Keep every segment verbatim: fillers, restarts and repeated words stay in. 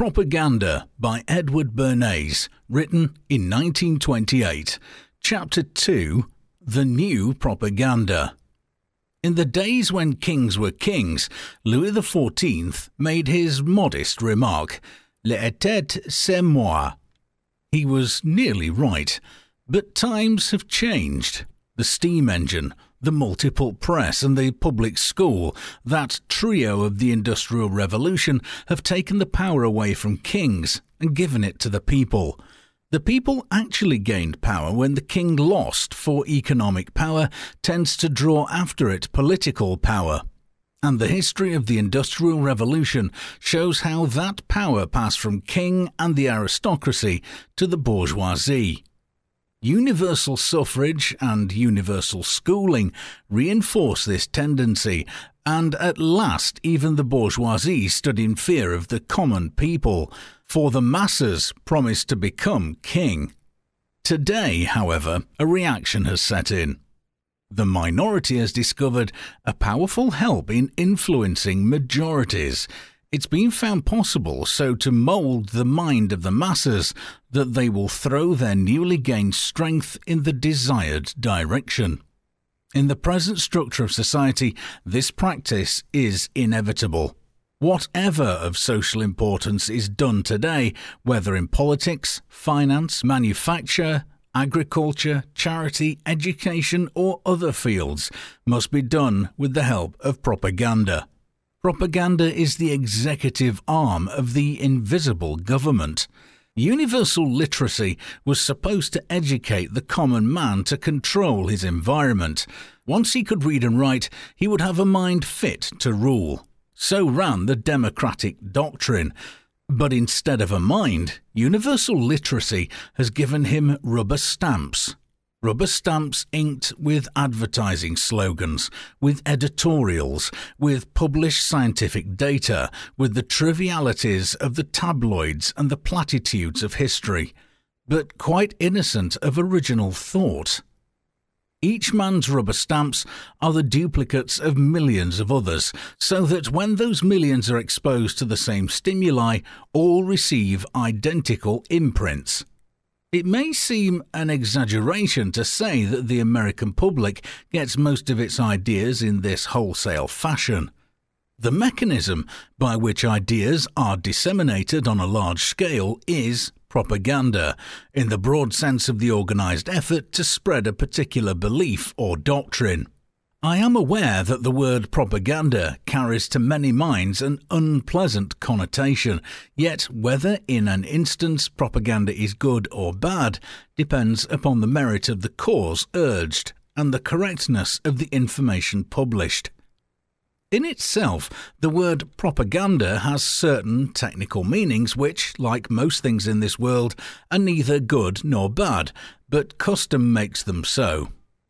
Propaganda by Edward Bernays, written in nineteen twenty-eight. Chapter two, The New Propaganda. In the days when kings were kings, Louis the fourteenth made his modest remark, "L'état, c'est moi." He was nearly right, but times have changed. The steam engine, the multiple press and the public school, that trio of the Industrial Revolution, have taken the power away from kings and given it to the people. The people actually gained power when the king lost, for economic power tends to draw after it political power. And the history of the Industrial Revolution shows how that power passed from king and the aristocracy to the bourgeoisie. Universal suffrage and universal schooling reinforce this tendency, and at last even the bourgeoisie stood in fear of the common people, for the masses promised to become king. Today, however, a reaction has set in. The minority has discovered a powerful help in influencing majorities. It's been found possible so to mould the mind of the masses that they will throw their newly gained strength in the desired direction. In the present structure of society, this practice is inevitable. Whatever of social importance is done today, whether in politics, finance, manufacture, agriculture, charity, education, or other fields, must be done with the help of propaganda. Propaganda is the executive arm of the invisible government. Universal literacy was supposed to educate the common man to control his environment. Once he could read and write, he would have a mind fit to rule. So ran the democratic doctrine. But instead of a mind, universal literacy has given him rubber stamps. Rubber stamps inked with advertising slogans, with editorials, with published scientific data, with the trivialities of the tabloids and the platitudes of history, but quite innocent of original thought. Each man's rubber stamps are the duplicates of millions of others, so that when those millions are exposed to the same stimuli, all receive identical imprints. It may seem an exaggeration to say that the American public gets most of its ideas in this wholesale fashion. The mechanism by which ideas are disseminated on a large scale is propaganda, in the broad sense of the organized effort to spread a particular belief or doctrine. I am aware that the word propaganda carries to many minds an unpleasant connotation, yet whether in an instance propaganda is good or bad depends upon the merit of the cause urged and the correctness of the information published. In itself, the word propaganda has certain technical meanings which, like most things in this world, are neither good nor bad, but custom makes them so.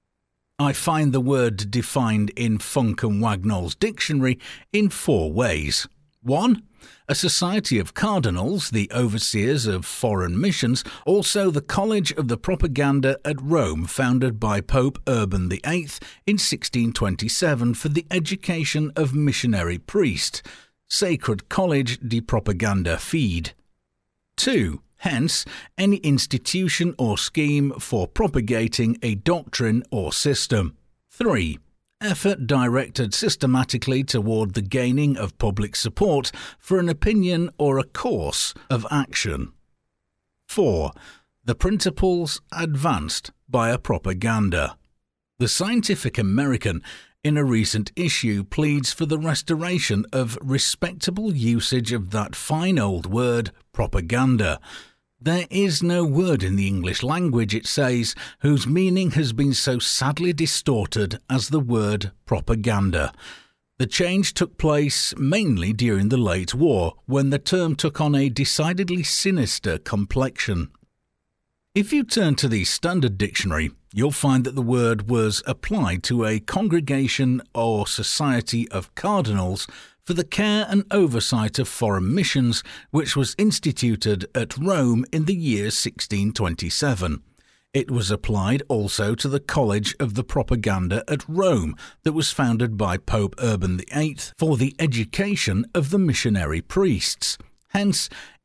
I find the word defined in Funk and Wagnall's dictionary in four ways. One, a society of cardinals, the overseers of foreign missions, also the College of the Propaganda at Rome, founded by Pope Urban the Eighth in sixteen twenty-seven for the education of missionary priests, Sacred College de Propaganda Fide. Two, hence, any institution or scheme for propagating a doctrine or system. Three, effort directed systematically toward the gaining of public support for an opinion or a course of action. Four, the principles advanced by a propaganda. The Scientific American, in a recent issue, pleads for the restoration of respectable usage of that fine old word, propaganda. There is no word in the English language, it says, whose meaning has been so sadly distorted as the word propaganda. The change took place mainly during the late war, when the term took on a decidedly sinister complexion. If you turn to the Standard Dictionary, you'll find that the word was applied to a congregation or society of cardinals for the care and oversight of foreign missions, which was instituted at Rome in the year sixteen twenty-seven. It was applied also to the College of the Propaganda at Rome that was founded by Pope Urban the Eighth for the education of the missionary priests. Hence,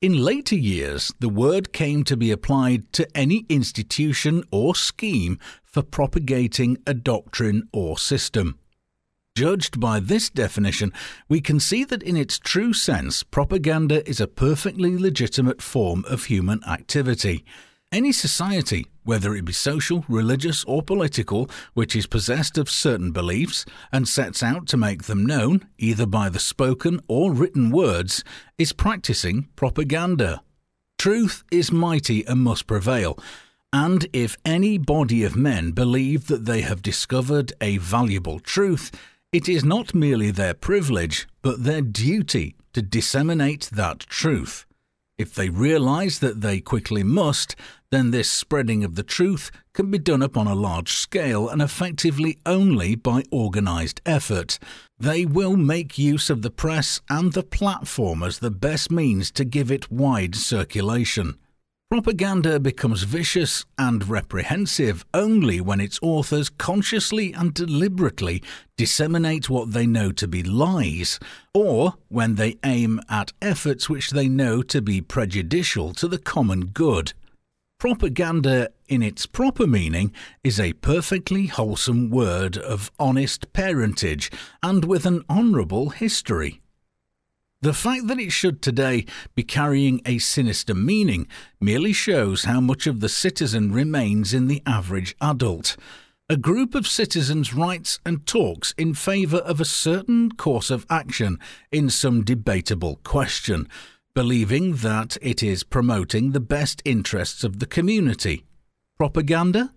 In later years, the word came to be applied to any institution or scheme for propagating a doctrine or system. Judged by this definition, we can see that in its true sense, propaganda is a perfectly legitimate form of human activity. Any society, whether it be social, religious, or political, which is possessed of certain beliefs and sets out to make them known, either by the spoken or written words, is practicing propaganda. Truth is mighty and must prevail, and if any body of men believe that they have discovered a valuable truth, it is not merely their privilege, but their duty to disseminate that truth. If they realize that they quickly must, then this spreading of the truth can be done upon a large scale and effectively only by organized effort. They will make use of the press and the platform as the best means to give it wide circulation. Propaganda becomes vicious and reprehensive only when its authors consciously and deliberately disseminate what they know to be lies, or when they aim at efforts which they know to be prejudicial to the common good. Propaganda, in its proper meaning, is a perfectly wholesome word of honest parentage and with an honourable history. The fact that it should today be carrying a sinister meaning merely shows how much of the citizen remains in the average adult. A group of citizens writes and talks in favour of a certain course of action in some debatable question, believing that it is promoting the best interests of the community. Propaganda?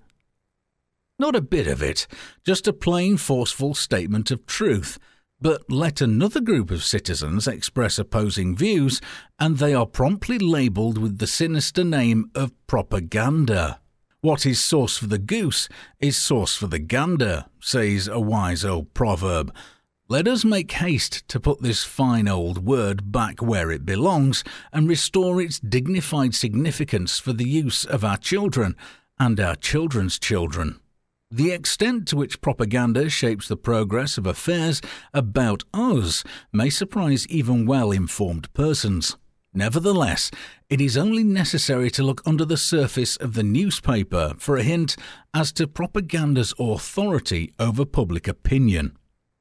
Not a bit of it, just a plain forceful statement of truth. But let another group of citizens express opposing views, and they are promptly labelled with the sinister name of propaganda. What is sauce for the goose is sauce for the gander, says a wise old proverb. Let us make haste to put this fine old word back where it belongs and restore its dignified significance for the use of our children and our children's children. The extent to which propaganda shapes the progress of affairs about us may surprise even well-informed persons. Nevertheless, it is only necessary to look under the surface of the newspaper for a hint as to propaganda's authority over public opinion.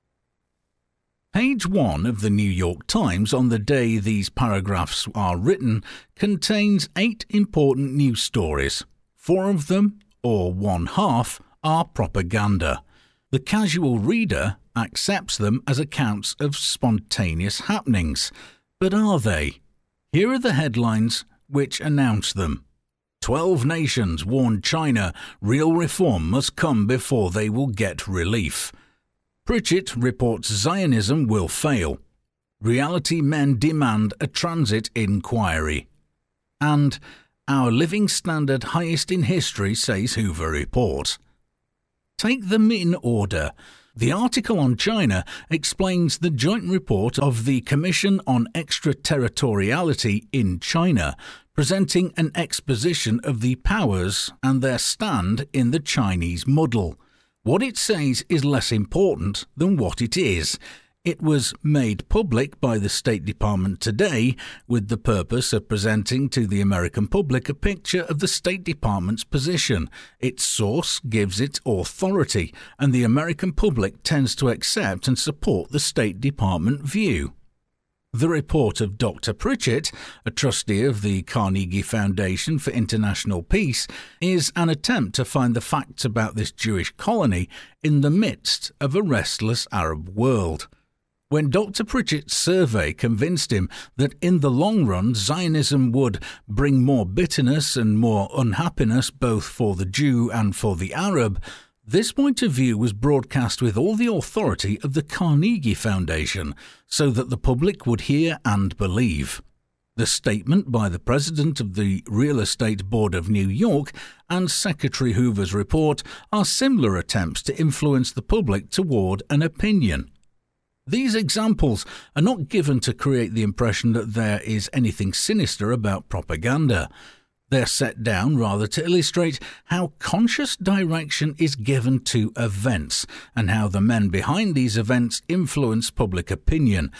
Page one of the New York Times on the day these paragraphs are written contains eight important news stories. Four of them, or one half, are propaganda. The casual reader accepts them as accounts of spontaneous happenings. But are they? Here are the headlines which announce them. Twelve nations warn China real reform must come before they will get relief. Pritchett reports Zionism will fail. Reality men demand a transit inquiry. And our living standard highest in history, says Hoover report. Take them in order. The article on China explains the joint report of the Commission on Extraterritoriality in China, presenting an exposition of the powers and their stand in the Chinese muddle. What it says is less important than what it is. It was made public by the State Department today with the purpose of presenting to the American public a picture of the State Department's position. Its source gives it authority, and the American public tends to accept and support the State Department view. The report of Doctor Pritchett, a trustee of the Carnegie Foundation for International Peace, is an attempt to find the facts about this Jewish colony in the midst of a restless Arab world. When Doctor Pritchett's survey convinced him that in the long run Zionism would bring more bitterness and more unhappiness both for the Jew and for the Arab, this point of view was broadcast with all the authority of the Carnegie Foundation so that the public would hear and believe. The statement by the president of the Real Estate Board of New York and Secretary Hoover's report are similar attempts to influence the public toward an opinion. These examples are not given to create the impression that there is anything sinister about propaganda. They're set down rather to illustrate how conscious direction is given to events and how the men behind these events influence public opinion,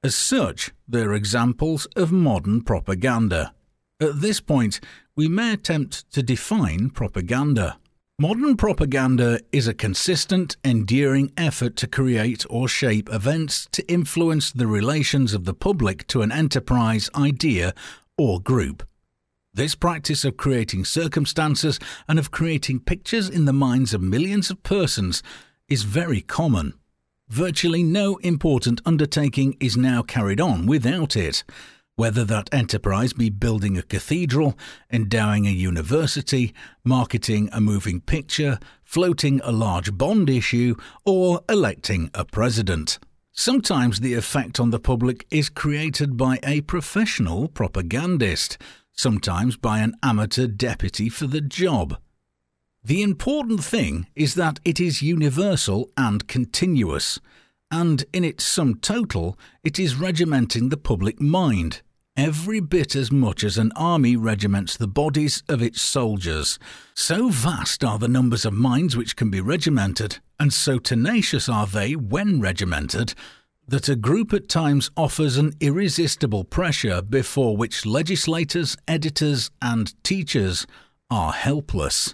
As such, they're examples of modern propaganda. At this point, we may attempt to define propaganda. Modern propaganda is a consistent, enduring effort to create or shape events to influence the relations of the public to an enterprise, idea, or group. This practice of creating circumstances and of creating pictures in the minds of millions of persons is very common. Virtually no important undertaking is now carried on without it, whether that enterprise be building a cathedral, endowing a university, marketing a moving picture, floating a large bond issue, or electing a president. Sometimes the effect on the public is created by a professional propagandist, sometimes by an amateur deputy for the job. The important thing is that it is universal and continuous, and in its sum total, it is regimenting the public mind, every bit as much as an army regiments the bodies of its soldiers. So vast are the numbers of minds which can be regimented, and so tenacious are they when regimented, that a group at times offers an irresistible pressure before which legislators, editors, and teachers are helpless.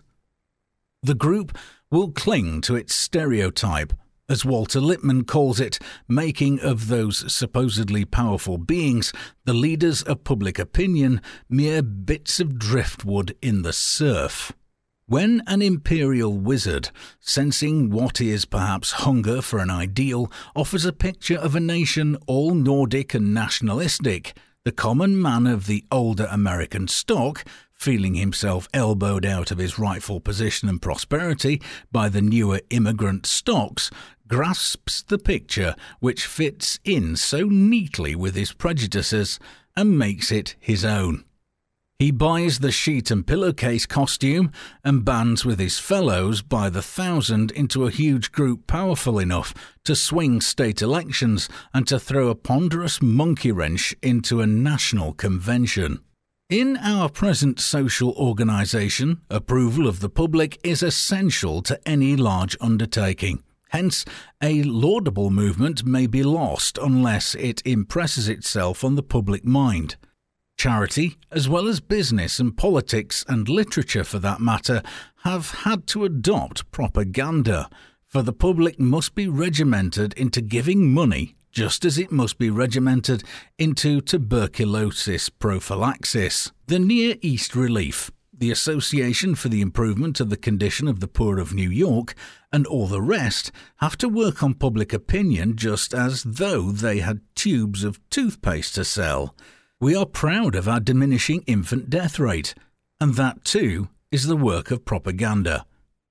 The group will cling to its stereotype, as Walter Lippmann calls it, making of those supposedly powerful beings, the leaders of public opinion, mere bits of driftwood in the surf. When an imperial wizard, sensing what is perhaps hunger for an ideal, offers a picture of a nation all Nordic and nationalistic, the common man of the older American stock, feeling himself elbowed out of his rightful position and prosperity by the newer immigrant stocks, grasps the picture which fits in so neatly with his prejudices and makes it his own. He buys the sheet and pillowcase costume and bands with his fellows by the thousand into a huge group powerful enough to swing state elections and to throw a ponderous monkey wrench into a national convention. In our present social organisation, approval of the public is essential to any large undertaking. Hence, a laudable movement may be lost unless it impresses itself on the public mind. Charity, as well as business and politics and literature for that matter, have had to adopt propaganda, for the public must be regimented into giving money just as it must be regimented into tuberculosis prophylaxis. The Near East Relief, the Association for the Improvement of the Condition of the Poor of New York, and all the rest have to work on public opinion just as though they had tubes of toothpaste to sell. We are proud of our diminishing infant death rate, and that too is the work of propaganda.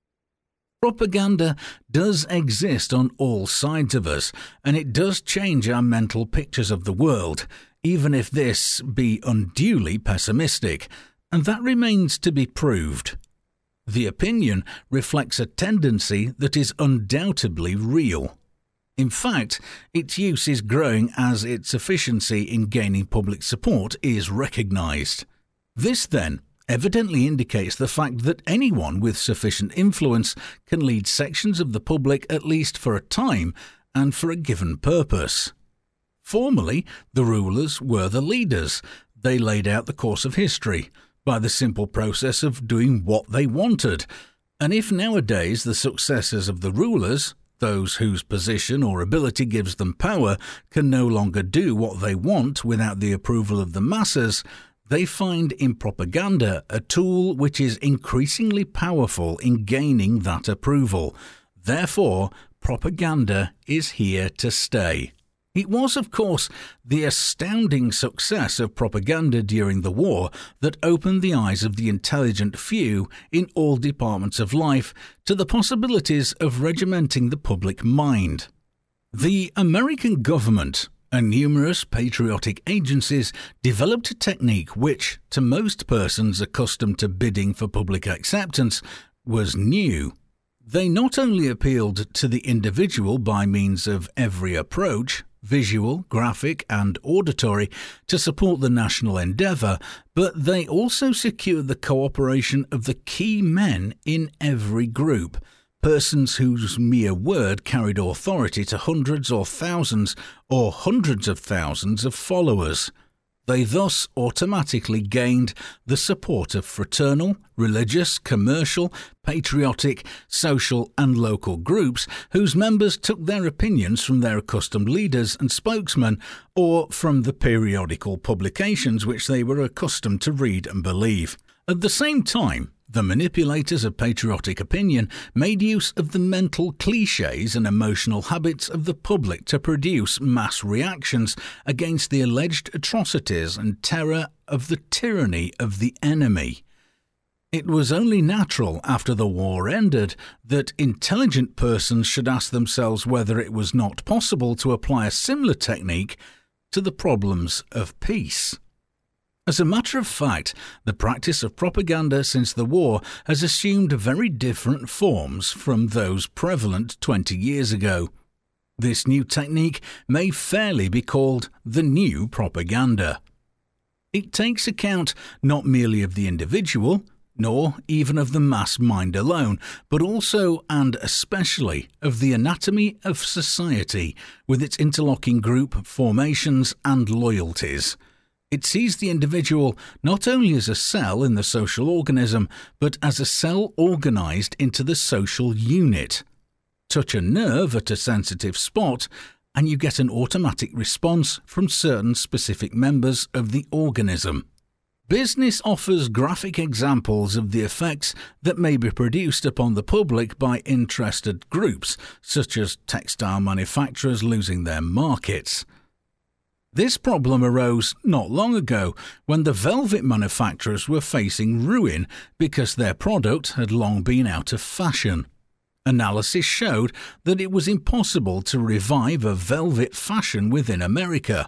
Propaganda does exist on all sides of us, and it does change our mental pictures of the world, even if this be unduly pessimistic, and that remains to be proved. The opinion reflects a tendency that is undoubtedly real. In fact, its use is growing as its efficiency in gaining public support is recognised. This, then, evidently indicates the fact that anyone with sufficient influence can lead sections of the public at least for a time and for a given purpose. Formerly, the rulers were the leaders. They laid out the course of history by the simple process of doing what they wanted. And if nowadays the successors of the rulers, those whose position or ability gives them power, can no longer do what they want without the approval of the masses, they find in propaganda a tool which is increasingly powerful in gaining that approval. Therefore, propaganda is here to stay. It was, of course, the astounding success of propaganda during the war that opened the eyes of the intelligent few in all departments of life to the possibilities of regimenting the public mind. The American government and numerous patriotic agencies developed a technique which, to most persons accustomed to bidding for public acceptance, was new. They not only appealed to the individual by means of every approach, visual, graphic, and auditory, to support the national endeavour, but they also secured the cooperation of the key men in every group, persons whose mere word carried authority to hundreds or thousands or hundreds of thousands of followers. They thus automatically gained the support of fraternal, religious, commercial, patriotic, social and local groups whose members took their opinions from their accustomed leaders and spokesmen or from the periodical publications which they were accustomed to read and believe. At the same time, the manipulators of patriotic opinion made use of the mental clichés and emotional habits of the public to produce mass reactions against the alleged atrocities and terror of the tyranny of the enemy. It was only natural after the war ended that intelligent persons should ask themselves whether it was not possible to apply a similar technique to the problems of peace. As a matter of fact, the practice of propaganda since the war has assumed very different forms from those prevalent twenty years ago. This new technique may fairly be called the new propaganda. It takes account not merely of the individual, nor even of the mass mind alone, but also and especially of the anatomy of society with its interlocking group formations and loyalties. It sees the individual not only as a cell in the social organism, but as a cell organised into the social unit. Touch a nerve at a sensitive spot, and you get an automatic response from certain specific members of the organism. Business offers graphic examples of the effects that may be produced upon the public by interested groups, such as textile manufacturers losing their markets. This problem arose not long ago when the velvet manufacturers were facing ruin because their product had long been out of fashion. Analysis showed that it was impossible to revive a velvet fashion within America.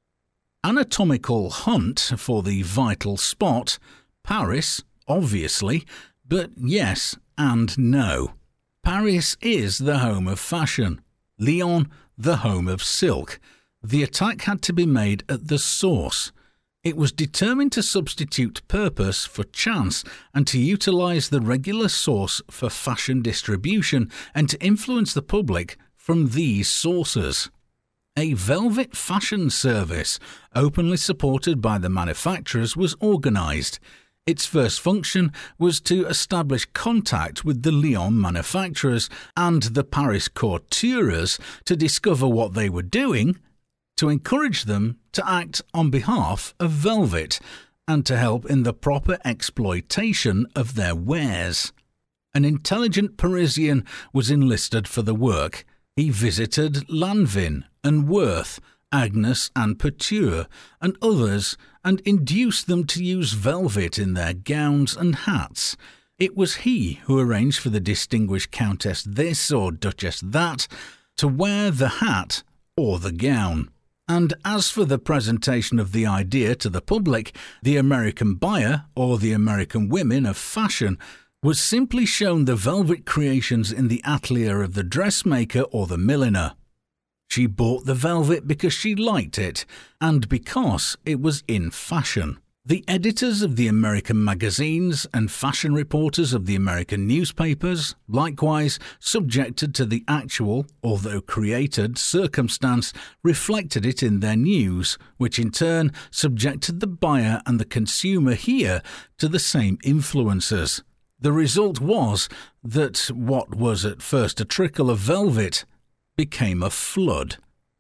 Anatomical hunt for the vital spot, Paris, obviously, but yes and no. Paris is the home of fashion, Lyon the home of silk. The attack had to be made at the source. It was determined to substitute purpose for chance and to utilise the regular source for fashion distribution and to influence the public from these sources. A velvet fashion service, openly supported by the manufacturers, was organised. Its first function was to establish contact with the Lyon manufacturers and the Paris couturiers to discover what they were doing, to encourage them to act on behalf of velvet, and to help in the proper exploitation of their wares. An intelligent Parisian was enlisted for the work. He visited Lanvin and Worth, Agnes and Couture, and others, and induced them to use velvet in their gowns and hats. It was he who arranged for the distinguished Countess this or Duchess that to wear the hat or the gown. And as for the presentation of the idea to the public, the American buyer, or the American women of fashion, was simply shown the velvet creations in the atelier of the dressmaker or the milliner. She bought the velvet because she liked it, and because it was in fashion. The editors of the American magazines and fashion reporters of the American newspapers, likewise subjected to the actual, although created, circumstance, reflected it in their news, which in turn subjected the buyer and the consumer here to the same influences. The result was that what was at first a trickle of velvet became a flood.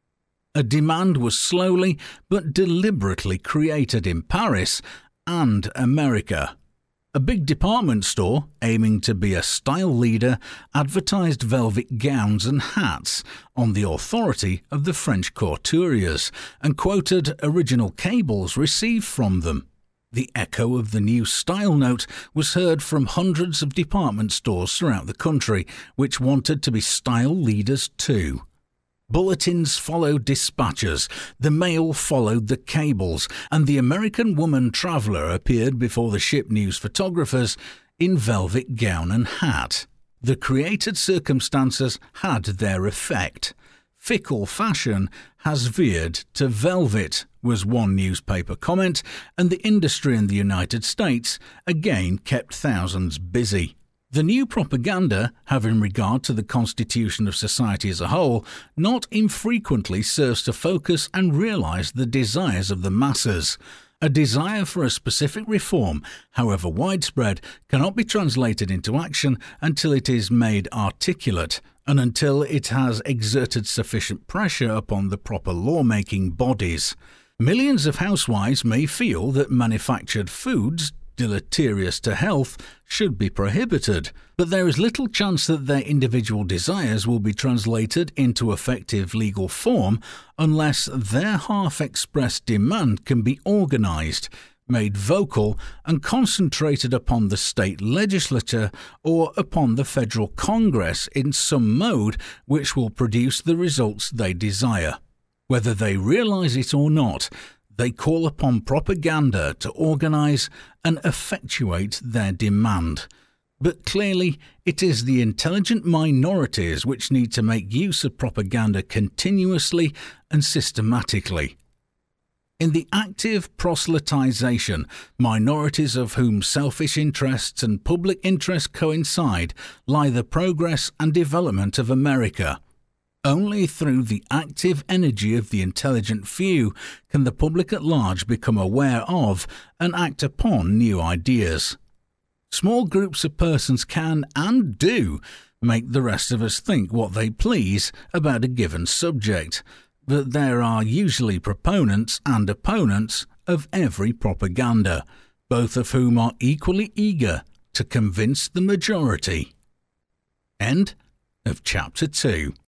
A demand was slowly but deliberately created in Paris and America. A big department store, aiming to be a style leader, advertised velvet gowns and hats on the authority of the French couturiers and quoted original cables received from them. The echo of the new style note was heard from hundreds of department stores throughout the country, which wanted to be style leaders too. Bulletins followed dispatches, the mail followed the cables, and the American woman traveller appeared before the ship news photographers in velvet gown and hat. The created circumstances had their effect. Fickle fashion has veered to velvet, was one newspaper comment, and the industry in the United States again kept thousands busy. The new propaganda, having regard to the constitution of society as a whole, not infrequently serves to focus and realise the desires of the masses. A desire for a specific reform, however widespread, cannot be translated into action until it is made articulate, and until it has exerted sufficient pressure upon the proper lawmaking bodies. Millions of housewives may feel that manufactured foods, deleterious to health, should be prohibited, but there is little chance that their individual desires will be translated into effective legal form unless their half-expressed demand can be organised, made vocal and concentrated upon the state legislature or upon the federal Congress in some mode which will produce the results they desire. Whether they realise it or not, they call upon propaganda to organise and effectuate their demand. But clearly, it is the intelligent minorities which need to make use of propaganda continuously and systematically. In the active proselytization, minorities of whom selfish interests and public interest coincide, lie the progress and development of America. Only through the active energy of the intelligent few can the public at large become aware of and act upon new ideas. Small groups of persons can, and do, make the rest of us think what they please about a given subject, but there are usually proponents and opponents of every propaganda, both of whom are equally eager to convince the majority. End of chapter two.